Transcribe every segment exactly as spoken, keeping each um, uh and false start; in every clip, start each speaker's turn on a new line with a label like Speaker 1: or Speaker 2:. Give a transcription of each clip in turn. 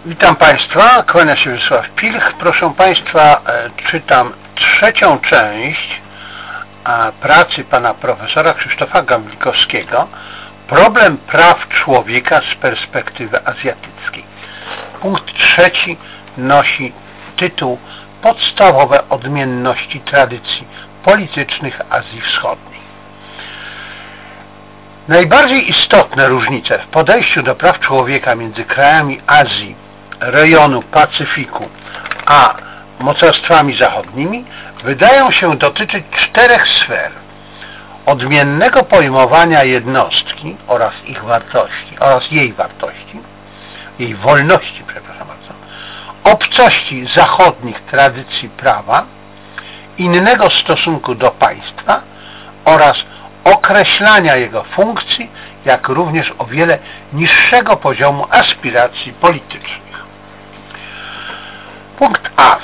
Speaker 1: Witam Państwa, kłania się Wiesław Pilch. Proszę Państwa, czytam trzecią część pracy pana profesora Krzysztofa Gawlikowskiego Problem praw człowieka z perspektywy azjatyckiej. Punkt trzeci nosi tytuł Podstawowe odmienności tradycji politycznych Azji Wschodniej. Najbardziej istotne różnice w podejściu do praw człowieka między krajami Azji, rejonu Pacyfiku, a mocarstwami zachodnimi wydają się dotyczyć czterech sfer: odmiennego pojmowania jednostki oraz ich wartości, oraz jej wartości, jej wolności, przepraszam bardzo, obcości zachodnich tradycji prawa, innego stosunku do państwa oraz określania jego funkcji, jak również o wiele niższego poziomu aspiracji politycznych. Punkt A.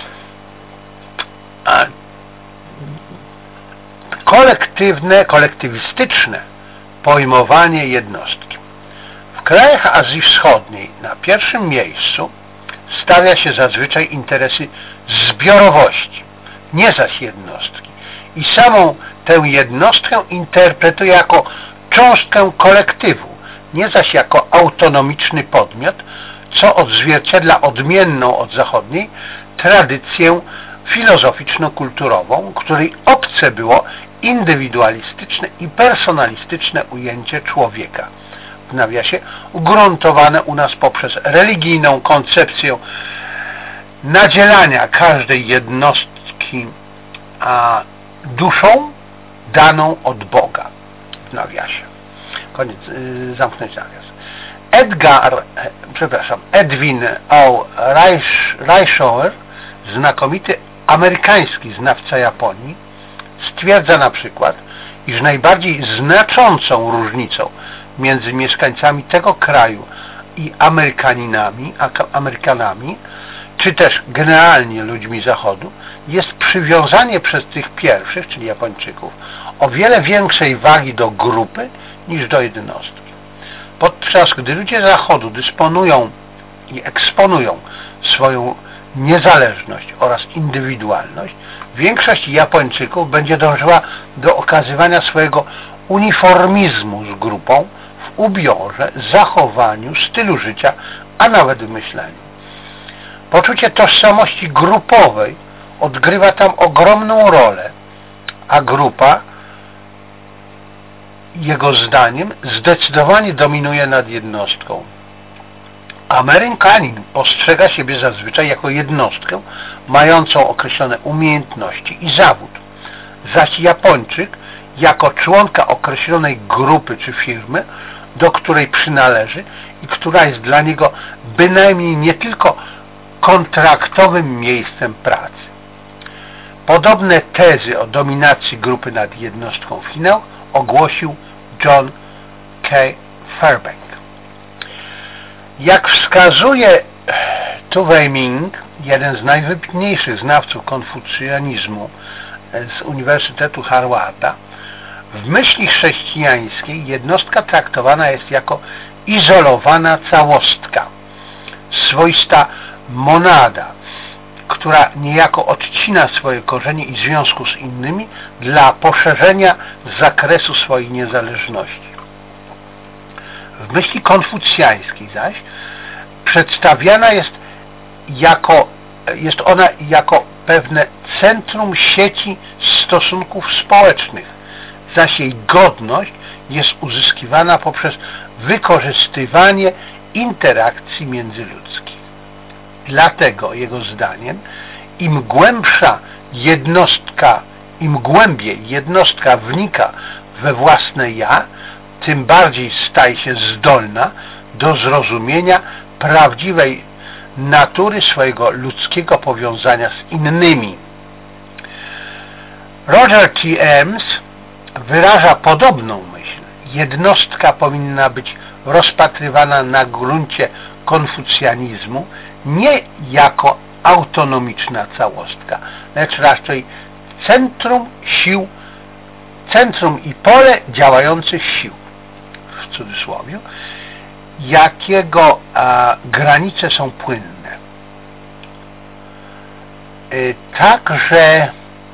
Speaker 1: Kolektywne, kolektywistyczne pojmowanie jednostki. W krajach Azji Wschodniej na pierwszym miejscu stawia się zazwyczaj interesy zbiorowości, nie zaś jednostki, i samą tę jednostkę interpretuje jako cząstkę kolektywu, nie zaś jako autonomiczny podmiot, co odzwierciedla odmienną od zachodniej tradycję filozoficzno-kulturową, której obce było indywidualistyczne i personalistyczne ujęcie człowieka, w nawiasie ugruntowane u nas poprzez religijną koncepcję nadzielania każdej jednostki a duszą daną od Boga, w nawiasie. Koniec, yy, zamknąć nawias. Edgar, przepraszam, Edwin O. Reischauer, znakomity amerykański znawca Japonii, stwierdza na przykład, iż najbardziej znaczącą różnicą między mieszkańcami tego kraju i Amerykaninami, Amerykanami, czy też generalnie ludźmi Zachodu, jest przywiązanie przez tych pierwszych, czyli Japończyków, o wiele większej wagi do grupy niż do jednostki. Podczas gdy ludzie Zachodu dysponują i eksponują swoją niezależność oraz indywidualność, większość Japończyków będzie dążyła do okazywania swojego uniformizmu z grupą w ubiorze, zachowaniu, stylu życia, a nawet w myśleniu. Poczucie tożsamości grupowej odgrywa tam ogromną rolę, a grupa, jego zdaniem, zdecydowanie dominuje nad jednostką. Amerykanin postrzega siebie zazwyczaj jako jednostkę mającą określone umiejętności i zawód, zaś Japończyk jako członka określonej grupy czy firmy, do której przynależy i która jest dla niego bynajmniej nie tylko kontraktowym miejscem pracy. Podobne tezy o dominacji grupy nad jednostką w Chinach ogłosił John K. Fairbank. Jak wskazuje Tu Wei-ming, jeden z najwybitniejszych znawców konfucjanizmu z Uniwersytetu Harvarda, w myśli chrześcijańskiej jednostka traktowana jest jako izolowana całostka, swoista monada, która niejako odcina swoje korzenie i związku z innymi dla poszerzenia zakresu swojej niezależności. W myśli konfucjańskiej zaś przedstawiana jest jako, jest ona jako pewne centrum sieci stosunków społecznych, zaś jej godność jest uzyskiwana poprzez wykorzystywanie interakcji międzyludzkich. Dlatego, jego zdaniem, im głębsza jednostka, im głębiej jednostka wnika we własne ja, tym bardziej staje się zdolna do zrozumienia prawdziwej natury swojego ludzkiego powiązania z innymi. Roger T. Ames wyraża podobną myśl. Jednostka powinna być rozpatrywana na gruncie konfucjanizmu nie jako autonomiczna całostka, lecz raczej centrum sił, centrum i pole działających sił, w cudzysłowie, jakiego a, granice są płynne. Y, także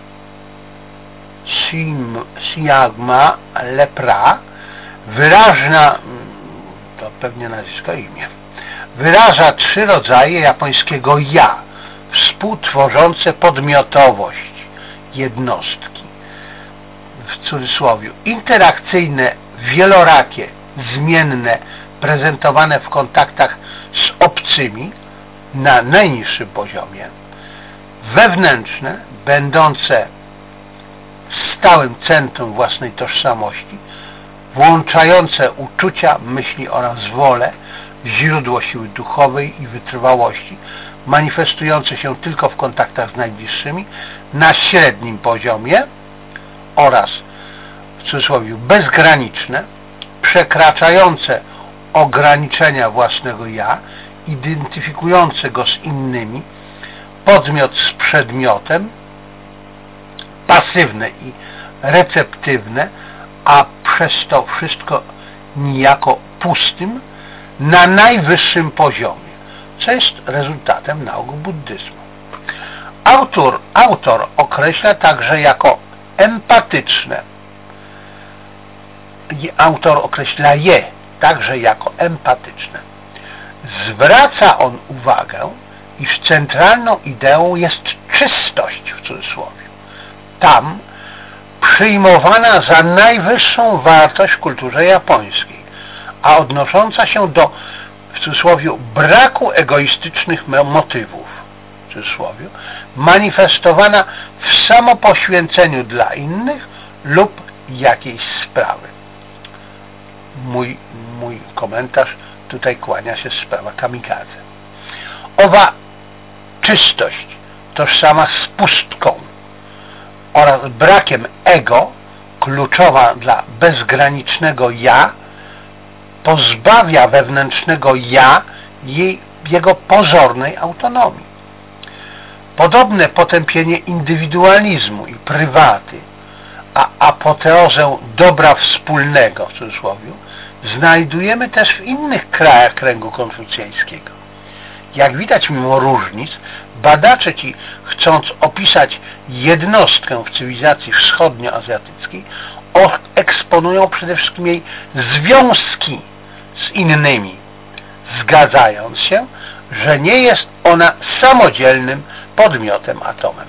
Speaker 1: Siagma Lepra, wyraźna, to pewnie nazwisko i imię, wyraża trzy rodzaje japońskiego ja, współtworzące podmiotowość jednostki, w cudzysłowie, interakcyjne, wielorakie, zmienne, prezentowane w kontaktach z obcymi na najniższym poziomie, wewnętrzne, będące stałym centrum własnej tożsamości, włączające uczucia, myśli oraz wolę, źródło siły duchowej i wytrwałości, manifestujące się tylko w kontaktach z najbliższymi, na średnim poziomie oraz, w cudzysłowie, bezgraniczne, przekraczające ograniczenia własnego ja, identyfikujące go z innymi, podmiot z przedmiotem, pasywne i receptywne, a przez to wszystko niejako pustym, na najwyższym poziomie, co jest rezultatem nauk buddyzmu. Autor, autor określa także jako empatyczne. Autor określa je także jako empatyczne. Zwraca on uwagę, iż centralną ideą jest czystość, w cudzysłowie. Tam przyjmowana za najwyższą wartość w kulturze japońskiej, a odnosząca się do, w cudzysłowie, braku egoistycznych motywów, w cudzysłowie, manifestowana w samopoświęceniu dla innych lub jakiejś sprawy. Mój, mój komentarz tutaj kłania się sprawa kamikadze. Owa czystość tożsama z pustką oraz brakiem ego, kluczowa dla bezgranicznego ja, pozbawia wewnętrznego ja jej, jego pozornej autonomii. Podobne potępienie indywidualizmu i prywaty, a apoteozę dobra wspólnego, w cudzysłowie, znajdujemy też w innych krajach kręgu konfucjańskiego. Jak widać, mimo różnic, badacze ci, chcąc opisać jednostkę w cywilizacji wschodnioazjatyckiej, eksponują przede wszystkim jej związki z innymi, zgadzając się, że nie jest ona samodzielnym podmiotem, atomem.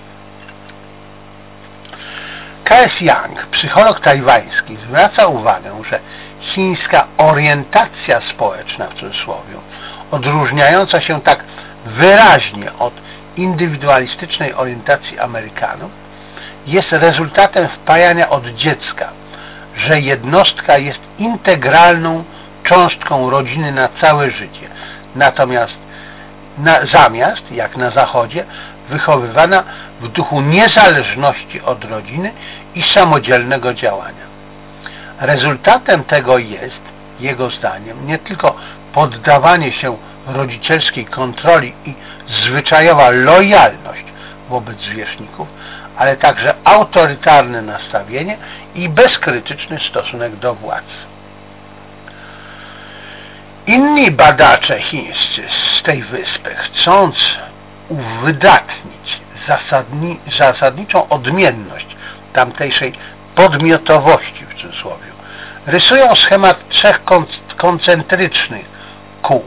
Speaker 1: K S Yang, psycholog tajwański, zwraca uwagę, że chińska orientacja społeczna, w cudzysłowie, odróżniająca się tak wyraźnie od indywidualistycznej orientacji Amerykanów, jest rezultatem wpajania od dziecka, że jednostka jest integralną cząstką rodziny na całe życie, natomiast na, zamiast, jak na Zachodzie, wychowywana w duchu niezależności od rodziny i samodzielnego działania. Rezultatem tego jest, jego zdaniem, nie tylko poddawanie się rodzicielskiej kontroli i zwyczajowa lojalność wobec zwierzchników, ale także autorytarne nastawienie i bezkrytyczny stosunek do władz. Inni badacze chińscy z tej wyspy, chcąc uwydatnić zasadni, zasadniczą odmienność tamtejszej podmiotowości, w cudzysłowie, rysują schemat trzech koncentrycznych kół.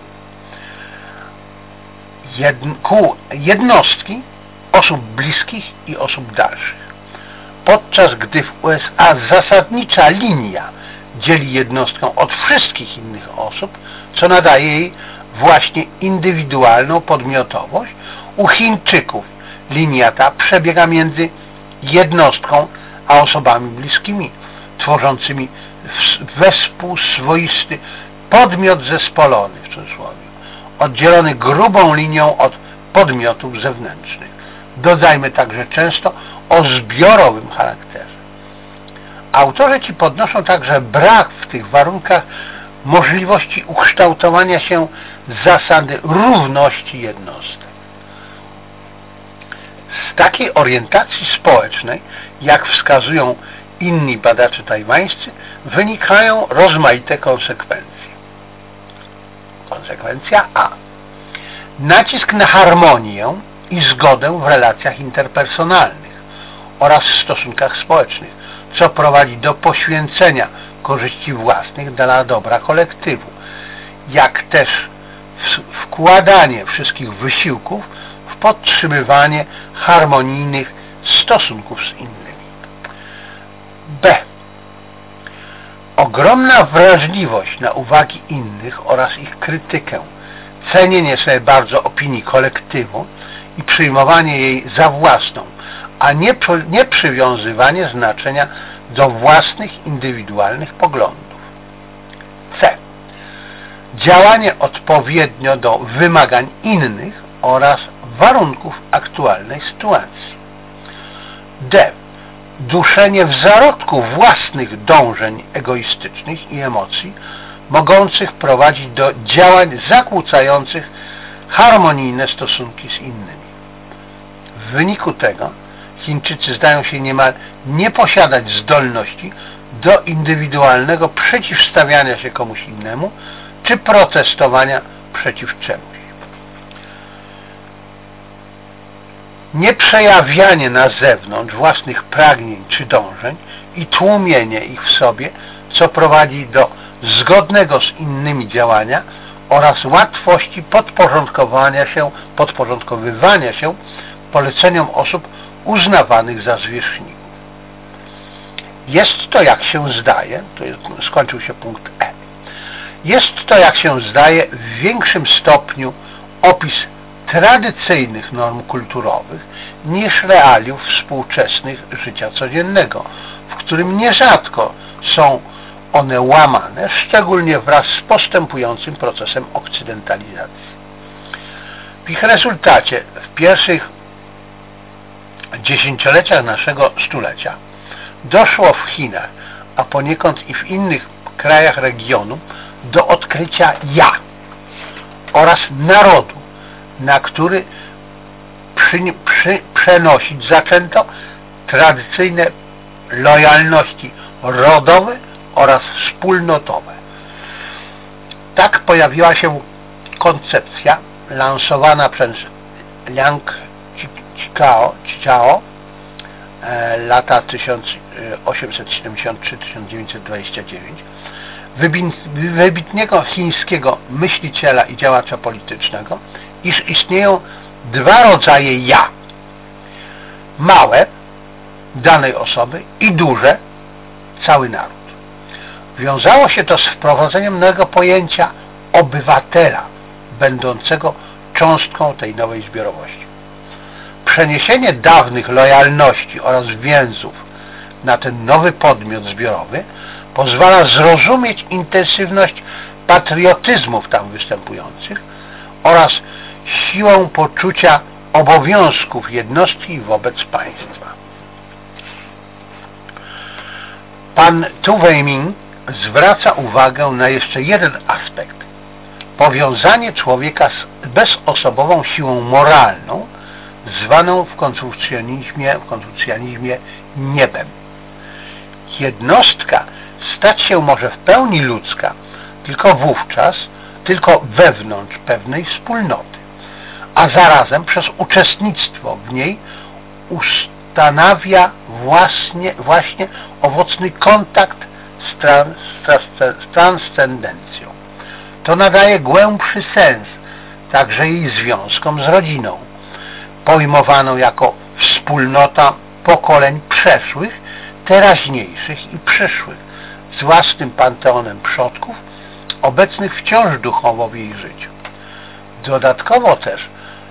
Speaker 1: Jedn, kół jednostki, osób bliskich i osób dalszych. Podczas gdy w U S A zasadnicza linia dzieli jednostkę od wszystkich innych osób, co nadaje jej właśnie indywidualną podmiotowość, u Chińczyków linia ta przebiega między jednostką a osobami bliskimi, tworzącymi wespół swoisty podmiot zespolony, w cudzysłowie, oddzielony grubą linią od podmiotów zewnętrznych. Dodajmy także często o zbiorowym charakterze. Autorzy ci podnoszą także brak w tych warunkach możliwości ukształtowania się zasady równości jednostek. Z takiej orientacji społecznej, jak wskazują inni badacze tajwańscy, wynikają rozmaite konsekwencje. Konsekwencja A. Nacisk na harmonię i zgodę w relacjach interpersonalnych oraz w stosunkach społecznych, co prowadzi do poświęcenia korzyści własnych dla dobra kolektywu, jak też wkładanie wszystkich wysiłków w podtrzymywanie harmonijnych stosunków z innymi. B. Ogromna wrażliwość na uwagi innych oraz ich krytykę, cenienie sobie bardzo opinii kolektywu i przyjmowanie jej za własną, a nie, nie przywiązywanie znaczenia do własnych indywidualnych poglądów. C. Działanie odpowiednio do wymagań innych oraz warunków aktualnej sytuacji. D. Duszenie w zarodku własnych dążeń egoistycznych i emocji, mogących prowadzić do działań zakłócających harmonijne stosunki z innymi. W wyniku tego Chińczycy zdają się niemal nie posiadać zdolności do indywidualnego przeciwstawiania się komuś innemu czy protestowania przeciw czemuś. Nieprzejawianie na zewnątrz własnych pragnień czy dążeń i tłumienie ich w sobie, co prowadzi do zgodnego z innymi działania oraz łatwości podporządkowania się, podporządkowywania się poleceniom osób uznawanych za zwierzchników. Jest to, jak się zdaje, to jest, skończył się punkt E, jest to, jak się zdaje, w większym stopniu opis tradycyjnych norm kulturowych niż realiów współczesnych życia codziennego, w którym nierzadko są one łamane, szczególnie wraz z postępującym procesem okcydentalizacji. W ich rezultacie w pierwszych dziesięcioleciach naszego stulecia doszło w Chinach, a poniekąd i w innych krajach regionu do odkrycia ja oraz narodu, na który przy, przy, przenosić zaczęto tradycyjne lojalności rodowe oraz wspólnotowe. Tak pojawiła się koncepcja lansowana przez Liang Qichao, Qichao lata tysiąc osiemset siedemdziesiąt trzy do tysiąc dziewięćset dwadzieścia dziewięć, wybitnego chińskiego myśliciela i działacza politycznego, iż istnieją dwa rodzaje ja. Małe danej osoby i duże cały naród. Wiązało się to z wprowadzeniem nowego pojęcia obywatela, będącego cząstką tej nowej zbiorowości. Przeniesienie dawnych lojalności oraz więzów na ten nowy podmiot zbiorowy pozwala zrozumieć intensywność patriotyzmów tam występujących oraz siłę poczucia obowiązków jednostki wobec państwa. Pan Tu Weiming zwraca uwagę na jeszcze jeden aspekt. Powiązanie człowieka z bezosobową siłą moralną, zwaną w konfucjanizmie, w konfucjanizmie niebem. Jednostka stać się może w pełni ludzka tylko wówczas, tylko wewnątrz pewnej wspólnoty, a zarazem przez uczestnictwo w niej ustanawia właśnie, właśnie owocny kontakt z, trans, z transcendencją. To nadaje głębszy sens także jej związkom z rodziną, pojmowaną jako wspólnota pokoleń przeszłych, teraźniejszych i przyszłych, z własnym panteonem przodków, obecnych wciąż duchowo w jej życiu. Dodatkowo też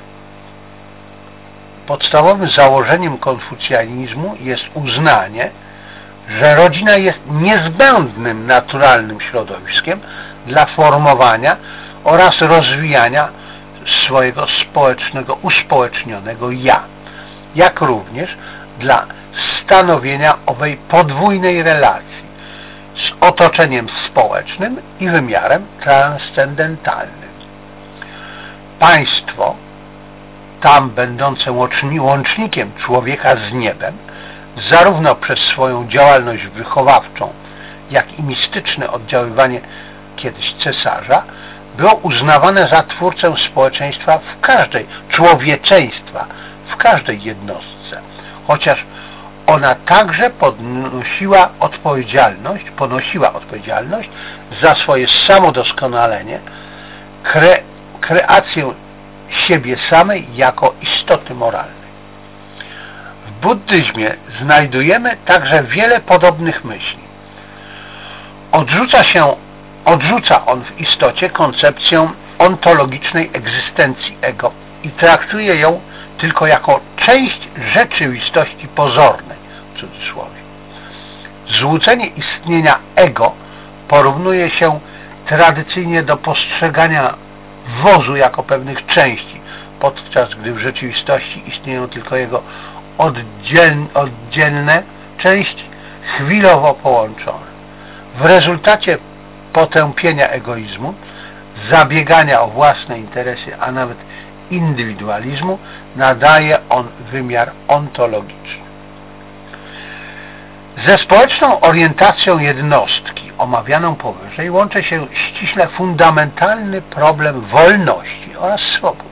Speaker 1: podstawowym założeniem konfucjanizmu jest uznanie, że rodzina jest niezbędnym naturalnym środowiskiem dla formowania oraz rozwijania swojego społecznego, uspołecznionego ja, jak również dla stanowienia owej podwójnej relacji z otoczeniem społecznym i wymiarem transcendentalnym. Państwo, tam będące łącznikiem człowieka z niebem, zarówno przez swoją działalność wychowawczą, jak i mistyczne oddziaływanie kiedyś cesarza, było uznawane za twórcę społeczeństwa w każdej, człowieczeństwa, w każdej jednostce, chociaż ona także podnosiła odpowiedzialność, ponosiła odpowiedzialność za swoje samodoskonalenie, kre, kreację siebie samej jako istoty moralnej. W buddyzmie znajdujemy także wiele podobnych myśli. Odrzuca się, odrzuca on w istocie koncepcję ontologicznej egzystencji ego i traktuje ją tylko jako część rzeczywistości pozornej, w cudzysłowie. Złudzenie istnienia ego porównuje się tradycyjnie do postrzegania wozu jako pewnych części, podczas gdy w rzeczywistości istnieją tylko jego oddzielne, oddzielne części, chwilowo połączone. W rezultacie potępienia egoizmu, zabiegania o własne interesy, a nawet indywidualizmu, nadaje on wymiar ontologiczny. Ze społeczną orientacją jednostki, omawianą powyżej, łączy się ściśle fundamentalny problem wolności oraz swobód.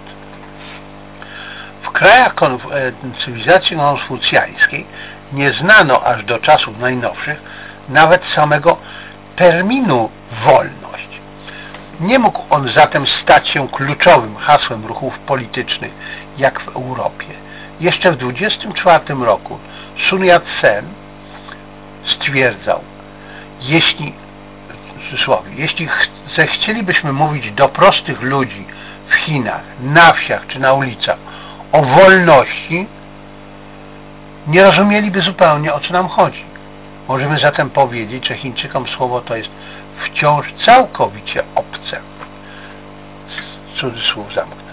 Speaker 1: W krajach cywilizacji konfucjańskiej nie znano aż do czasów najnowszych nawet samego terminu wolność. Nie mógł on zatem stać się kluczowym hasłem ruchów politycznych, jak w Europie. Jeszcze w dwudziestym czwartym roku Sun Yat-sen stwierdzał, jeśli, w cudzysłowie, jeśli zechcielibyśmy mówić do prostych ludzi w Chinach, na wsiach czy na ulicach o wolności, nie rozumieliby zupełnie, o co nam chodzi. Możemy zatem powiedzieć, że Chińczykom słowo to jest wciąż całkowicie obce. Cudzysłów zamknąć.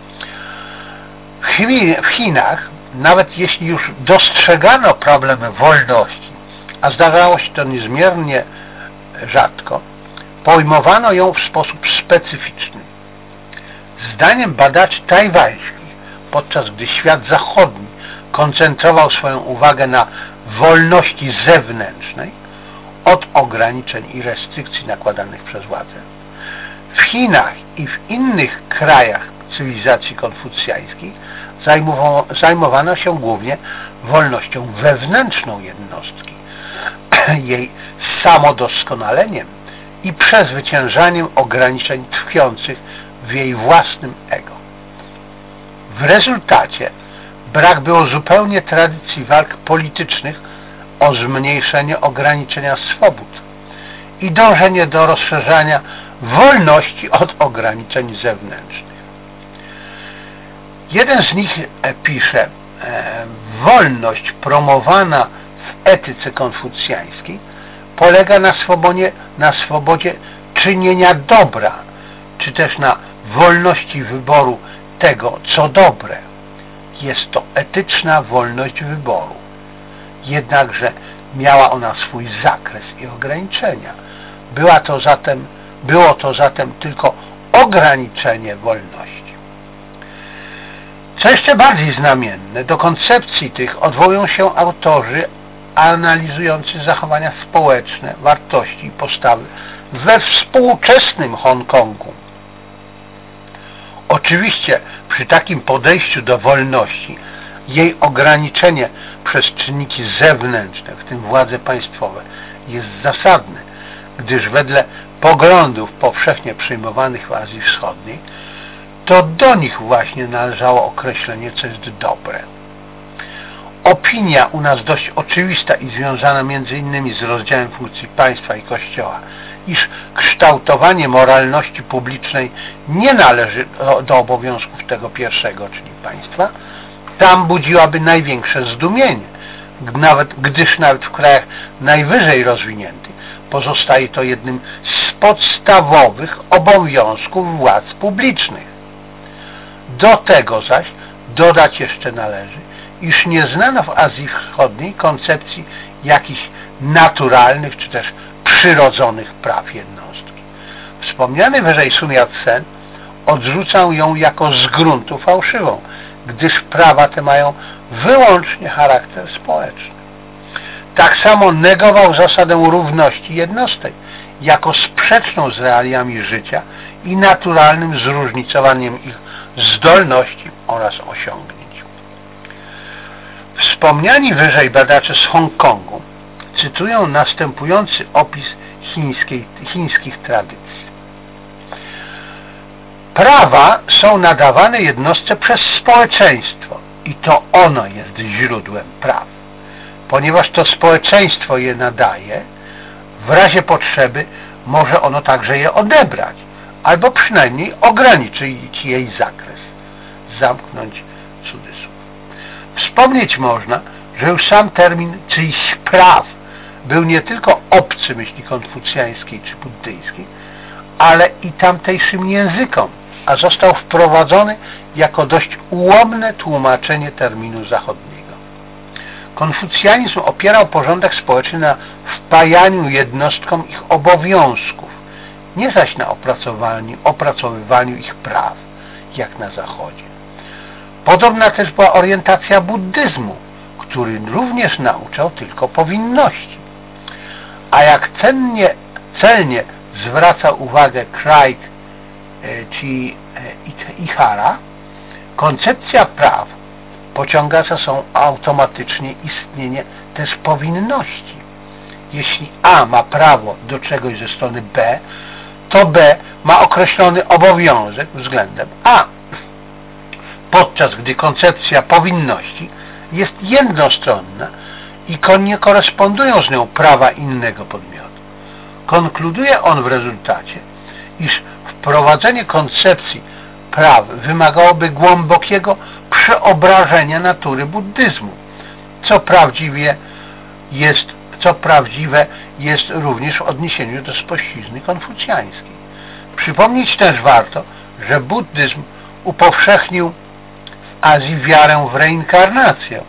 Speaker 1: W Chinach, nawet jeśli już dostrzegano problemy wolności, a zdarzało się to niezmiernie rzadko, pojmowano ją w sposób specyficzny. Zdaniem badaczy tajwańskich, podczas gdy świat zachodni koncentrował swoją uwagę na wolności zewnętrznej od ograniczeń i restrykcji nakładanych przez władzę, w Chinach i w innych krajach cywilizacji konfucjańskiej zajmowano się głównie wolnością wewnętrzną jednostki, jej samodoskonaleniem i przezwyciężaniem ograniczeń tkwiących w jej własnym ego. W rezultacie brak było zupełnie tradycji walk politycznych o zmniejszenie ograniczenia swobód i dążenie do rozszerzania wolności od ograniczeń zewnętrznych. Jeden z nich pisze, e, wolność promowana w etyce konfucjańskiej polega na swobodzie, na swobodzie czynienia dobra, czy też na wolności wyboru tego, co dobre. Jest to etyczna wolność wyboru. Jednakże miała ona swój zakres i ograniczenia. Była to zatem, było to zatem tylko ograniczenie wolności. Co jeszcze bardziej znamienne, do koncepcji tych odwołują się autorzy analizujący zachowania społeczne, wartości i postawy we współczesnym Hongkongu. Oczywiście przy takim podejściu do wolności jej ograniczenie przez czynniki zewnętrzne, w tym władze państwowe, jest zasadne, gdyż wedle poglądów powszechnie przyjmowanych w Azji Wschodniej to do nich właśnie należało określenie, co jest dobre. Opinia u nas dość oczywista i związana między innymi z rozdziałem funkcji państwa i Kościoła, iż kształtowanie moralności publicznej nie należy do, do obowiązków tego pierwszego, czyli państwa, tam budziłaby największe zdumienie, nawet, gdyż nawet w krajach najwyżej rozwiniętych pozostaje to jednym z podstawowych obowiązków władz publicznych. Do tego zaś dodać jeszcze należy, iż nie znano w Azji Wschodniej koncepcji jakichś naturalnych czy też przyrodzonych praw jednostki. Wspomniany wyżej Sun Yat-sen odrzucał ją jako z gruntu fałszywą, gdyż prawa te mają wyłącznie charakter społeczny. Tak samo negował zasadę równości jednostek jako sprzeczną z realiami życia i naturalnym zróżnicowaniem ich zdolności oraz osiągnięć. Wspomniani wyżej badacze z Hongkongu cytują następujący opis chińskiej, chińskich tradycji. Prawa są nadawane jednostce przez społeczeństwo i to ono jest źródłem praw. Ponieważ to społeczeństwo je nadaje, w razie potrzeby może ono także je odebrać, albo przynajmniej ograniczyć jej zakres. Zamknąć cudzysłów. Wspomnieć można, że już sam termin czyichś praw był nie tylko obcy myśli konfucjańskiej czy buddyjskiej, ale i tamtejszym językom, a został wprowadzony jako dość ułomne tłumaczenie terminu zachodniego. Konfucjanizm opierał porządek społeczny na wpajaniu jednostkom ich obowiązków, nie zaś na opracowaniu, opracowywaniu ich praw, jak na Zachodzie. Podobna też była orientacja buddyzmu, który również nauczał tylko powinności. A jak cennie, celnie zwraca uwagę Craig czy Ihara, koncepcja praw pociąga za sobą automatycznie istnienie też powinności. Jeśli A ma prawo do czegoś ze strony B, to B ma określony obowiązek względem A. Podczas gdy koncepcja powinności jest jednostronna i nie korespondują z nią prawa innego podmiotu. Konkluduje on w rezultacie, iż wprowadzenie koncepcji praw wymagałoby głębokiego przeobrażenia natury buddyzmu, co prawdziwie jest, co prawdziwe jest również w odniesieniu do spuścizny konfucjańskiej. Przypomnieć też warto, że buddyzm upowszechnił w Azji wiarę w reinkarnację.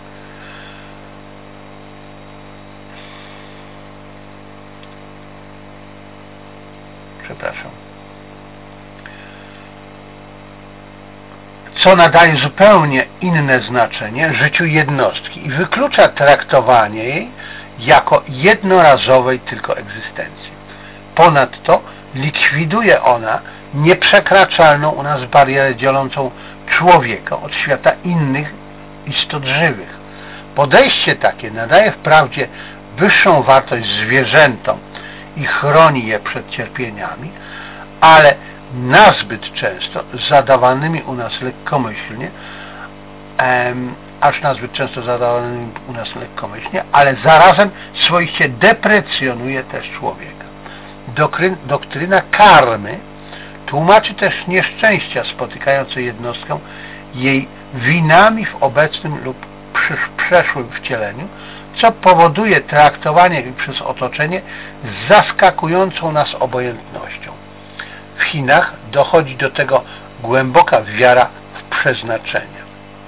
Speaker 1: Przepraszam. Co nadaje zupełnie inne znaczenie życiu jednostki i wyklucza traktowanie jej jako jednorazowej tylko egzystencji. Ponadto likwiduje ona nieprzekraczalną u nas barierę dzielącą człowieka od świata innych istot żywych. Podejście takie nadaje wprawdzie wyższą wartość zwierzętom i chroni je przed cierpieniami, ale nazbyt często zadawanymi u nas lekkomyślnie, em, aż nazbyt często zadawanymi u nas lekkomyślnie, ale zarazem swoiście deprecjonuje też człowieka. Doktryna, doktryna karmy tłumaczy też nieszczęścia spotykające jednostkę jej winami w obecnym lub przeszłym wcieleniu, co powoduje traktowanie przez otoczenie z zaskakującą nas obojętnością. W Chinach dochodzi do tego głęboka wiara w przeznaczenie.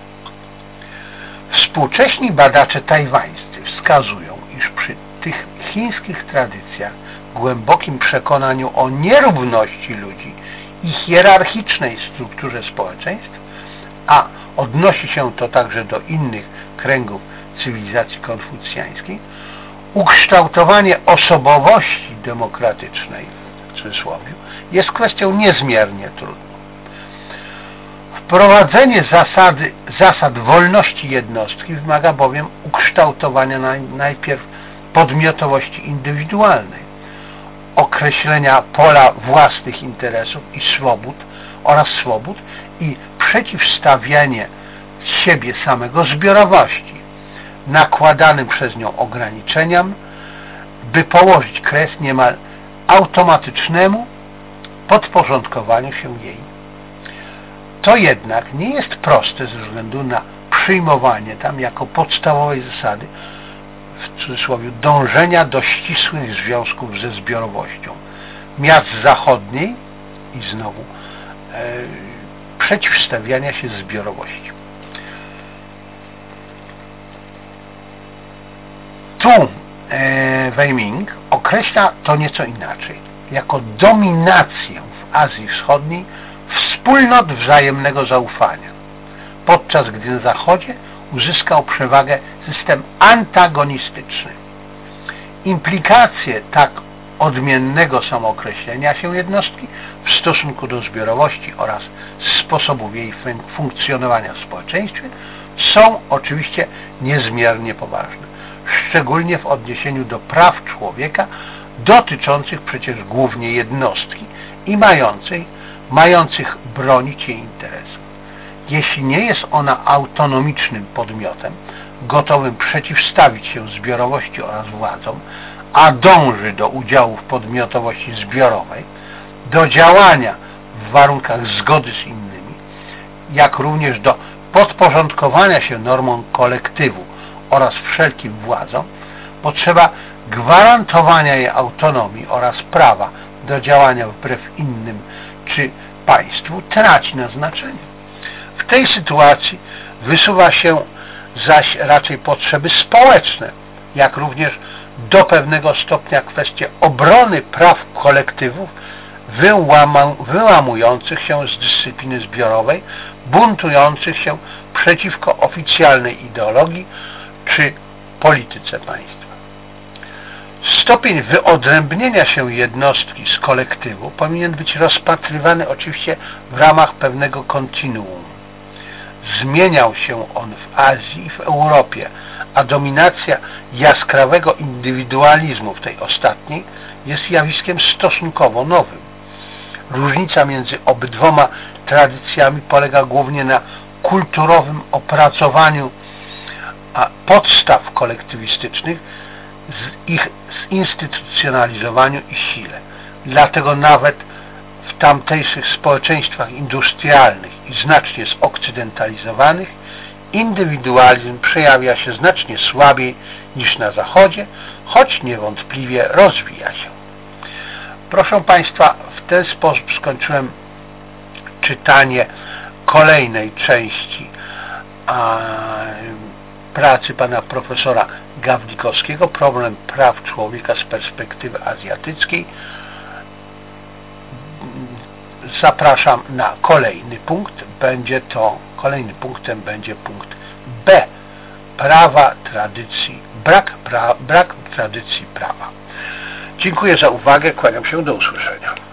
Speaker 1: Współcześni badacze tajwańscy wskazują, iż przy tych chińskich tradycjach, głębokim przekonaniu o nierówności ludzi i hierarchicznej strukturze społeczeństw, a odnosi się to także do innych kręgów cywilizacji konfucjańskiej, ukształtowanie osobowości demokratycznej, w cudzysłowie, jest kwestią niezmiernie trudną. Wprowadzenie zasady, zasad wolności jednostki wymaga bowiem ukształtowania najpierw podmiotowości indywidualnej, określenia pola własnych interesów i swobód oraz swobód i przeciwstawianie siebie samego zbiorowości, nakładanym przez nią ograniczeniom, by położyć kres niemal automatycznemu podporządkowaniu się jej. To jednak nie jest proste ze względu na przyjmowanie tam jako podstawowej zasady, w cudzysłowie, dążenia do ścisłych związków ze zbiorowością miast zachodniej i znowu e, przeciwstawiania się zbiorowości. Tu e, Weiming określa to nieco inaczej, jako dominację w Azji Wschodniej wspólnot wzajemnego zaufania, podczas gdy na Zachodzie uzyskał przewagę system antagonistyczny. Implikacje tak odmiennego samookreślenia się jednostki w stosunku do zbiorowości oraz sposobów jej funkcjonowania w społeczeństwie są oczywiście niezmiernie poważne, szczególnie w odniesieniu do praw człowieka dotyczących przecież głównie jednostki i mającej, mających bronić jej interesów. Jeśli nie jest ona autonomicznym podmiotem, gotowym przeciwstawić się zbiorowości oraz władzom, a dąży do udziału w podmiotowości zbiorowej, do działania w warunkach zgody z innymi, jak również do podporządkowania się normom kolektywu oraz wszelkim władzom, potrzeba gwarantowania jej autonomii oraz prawa do działania wbrew innym czy państwu traci na znaczeniu. W tej sytuacji wysuwa się zaś raczej potrzeby społeczne, jak również do pewnego stopnia kwestie obrony praw kolektywów wyłamujących się z dyscypliny zbiorowej, buntujących się przeciwko oficjalnej ideologii czy polityce państwa. Stopień wyodrębnienia się jednostki z kolektywu powinien być rozpatrywany oczywiście w ramach pewnego kontinuum. Zmieniał się on w Azji i w Europie, a dominacja jaskrawego indywidualizmu w tej ostatniej jest zjawiskiem stosunkowo nowym. Różnica między obydwoma tradycjami polega głównie na kulturowym opracowaniu podstaw kolektywistycznych, z ich zinstytucjonalizowaniu i sile. Dlatego nawet w tamtejszych społeczeństwach industrialnych i znacznie zokcydentalizowanych indywidualizm przejawia się znacznie słabiej niż na Zachodzie, choć niewątpliwie rozwija się. Proszę Państwa, w ten sposób skończyłem czytanie kolejnej części a, pracy pana profesora Gawlikowskiego, problem praw człowieka z perspektywy azjatyckiej. Zapraszam na kolejny punkt. Będzie to, kolejnym punktem będzie punkt B. Prawa tradycji, brak, pra, brak tradycji prawa. Dziękuję za uwagę, kłaniam się, do usłyszenia.